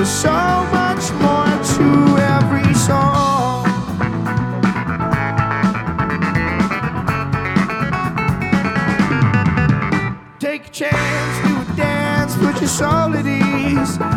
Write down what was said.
There's so much more to every song. Take a chance, do a dance, put your soul at ease.